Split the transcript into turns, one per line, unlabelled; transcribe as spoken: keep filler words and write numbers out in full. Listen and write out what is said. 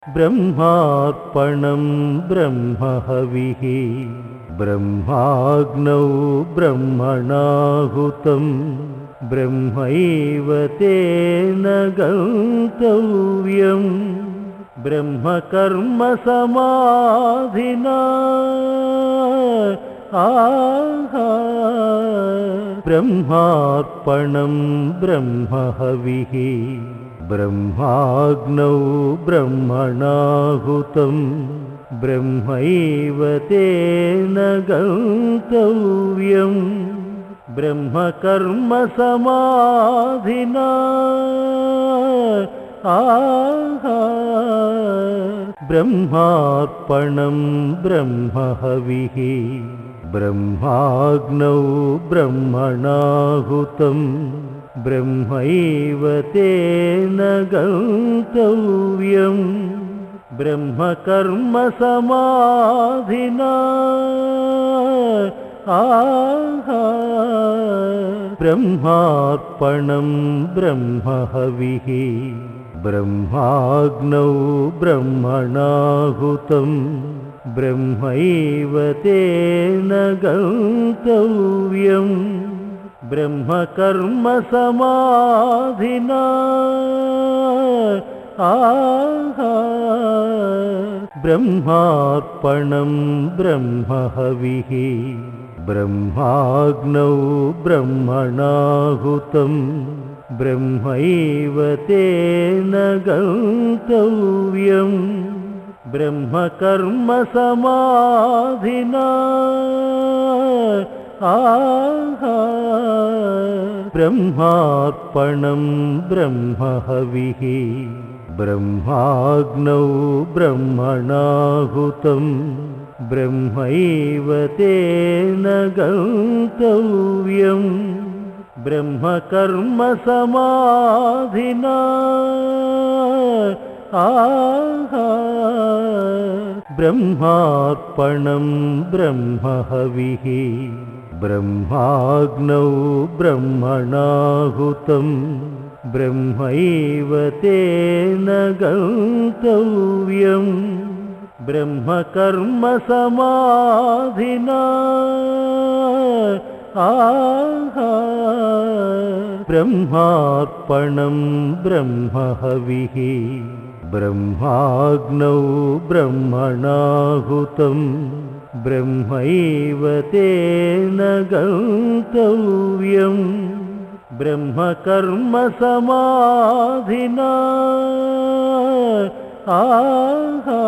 ब्रह्मार्पणं ब्रह्महविः ब्रह्माग्नौ ब्रह्मणाहुतं ब्रह्मैव तेन गन्तव्यं ब्रह्मकर्म समाधिना आहा ब्रह्मार्पणं ब्रह्महविः ब्रह्माग्नौ ब्रह्मणाहुतं ब्रह्मैव तेन गन्तव्यं ब्रह्मकर्म समाधिना आहा ब्रह्मार्पणं ब्रह्महविः ब्रह्माग्नौ ब्रह्मणाहुतं ब्रह्मैव तेन गन्तव्यं ब्रह्मकर्म समाधिना आहा ब्रह्मार्पणं ब्रह्महविः ब्रह्माग्नौ ब्रह्मणाहुतं ब्रह्मैव तेन गन्तव्यं ब्रह्मकर्म समाधिना आहा ब्रह्मार्पणं ब्रह्महविः ब्रह्माग्नौ ब्रह्मणाहुतं ब्रह्मैव तेन गन्तव्यं ब्रह्मकर्म समाधिना आहा ब्रह्मार्पणं ब्रह्महविः ब्रह्माग्नौ ब्रह्मणाहुतं ब्रह्मैव तेन गन्तव्यं ब्रह्मकर्म समाधिना आहा ब्रह्मार्पणं ब्रह्महविः ब्रह्माग्नौ ब्रह्मणाहुतं ब्रह्मैव तेन गन्तव्यं ब्रह्मकर्म समाधिना आहा ब्रह्मार्पणं ब्रह्महविः ब्रह्माग्नौ ब्रह्मणाहुतं ब्रह्मैव तेन गन्तव्यं ब्रह्मकर्म समाधिना आहा